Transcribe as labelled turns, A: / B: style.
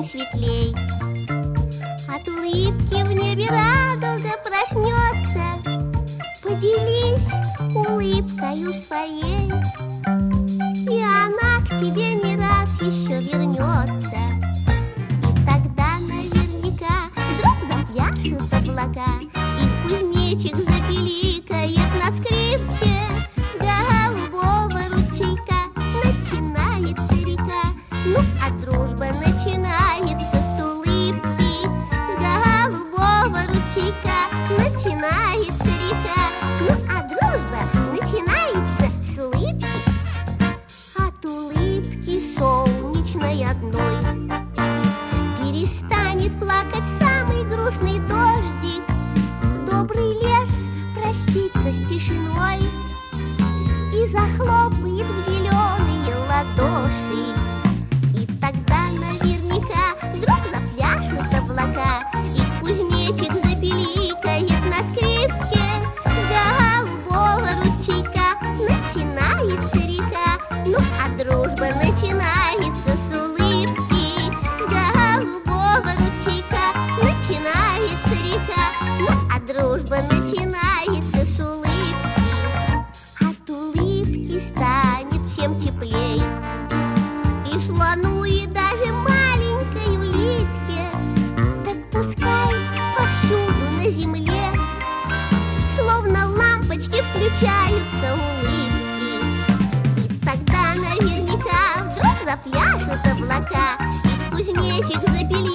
A: светлей. От улыбки в небе радуга проснется. Поделись улыбкою своей, и она к тебе не раз еще вернется. И тогда наверняка вдруг запляшут облака, и кузнечик запиликает на скрипке. Голубого ручейка начинается река. Ну, а дружба начинается с улыбки. С голубого ручейка начинается река. Ну, а дружба начинается с улыбки. От улыбки солнечной одной перестанет плакать самый грустный дождик. Добрый лес простится с тишиной и захлопает в зеленые ладоши. И тогда наверняка вдруг запляшут облака, и кузнечик запиликает на скрипке. С голубого ручейка начинается река. Ну, а дружба начинается с улыбки. С голубого ручейка начинается река. Ну, а дружба начинается с улыбки. От улыбки станет всем теплей, и слону, и даже маленькой улитке. Так пускай повсюду на земле словно лампочки включаются улыбки. И тогда наверняка вдруг запляшут облака, и кузнечик запилит